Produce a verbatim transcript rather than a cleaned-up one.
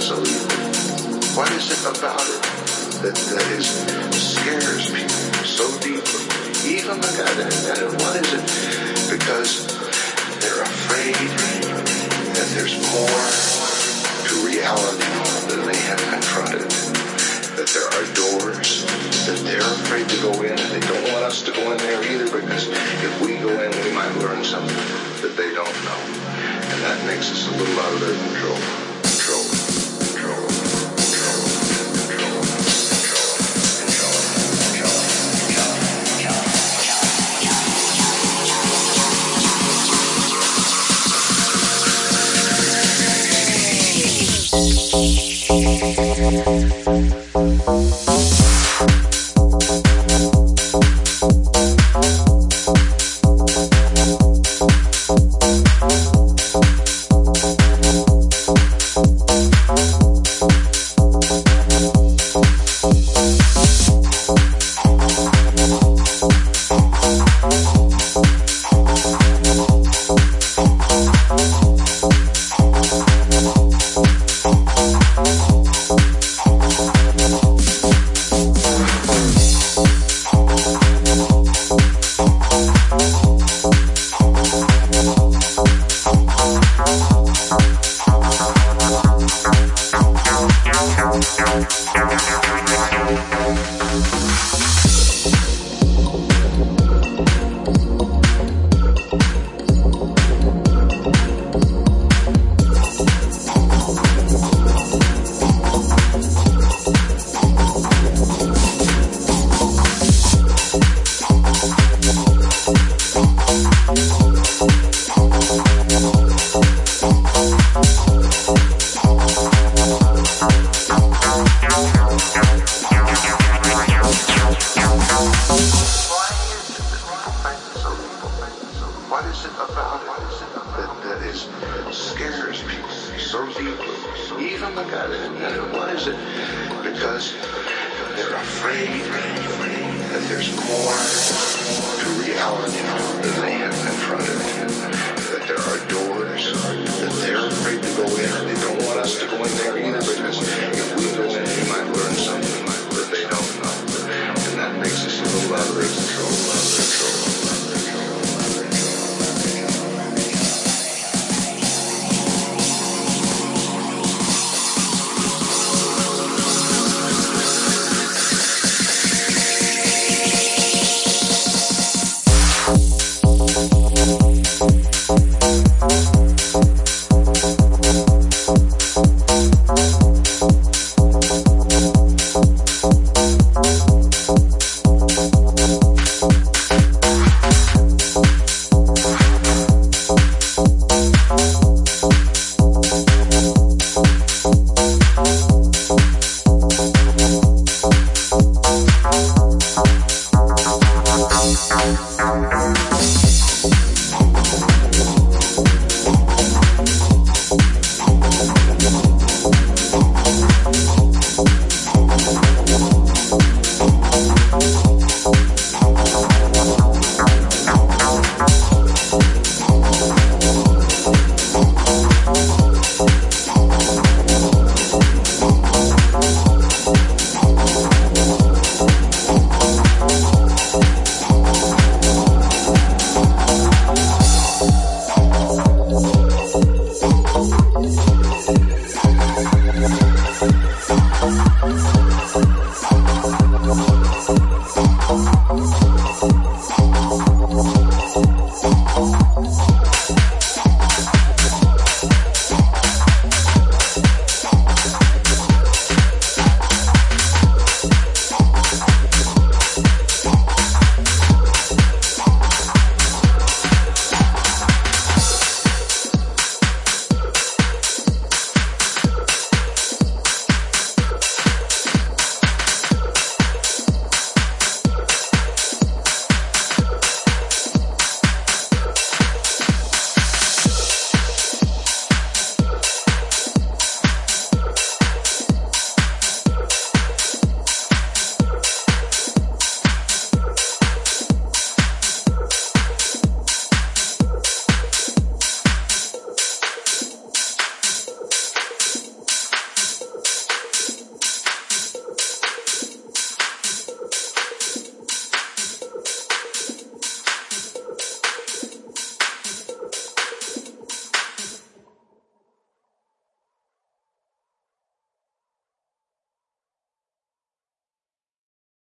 so evil? What is it about it that, that is, scares people so deeply? Even the guy that invented it, what is it? Because they're afraid that there's more to reality than they have confronted. That there are doors that they're afraid to go in, and they don't want us to go in there either, because if we go in, we might learn something that they don't know. And that makes us a little out of their control. Control. Control. Control. Control. There's more to reality than they have confronted. That there are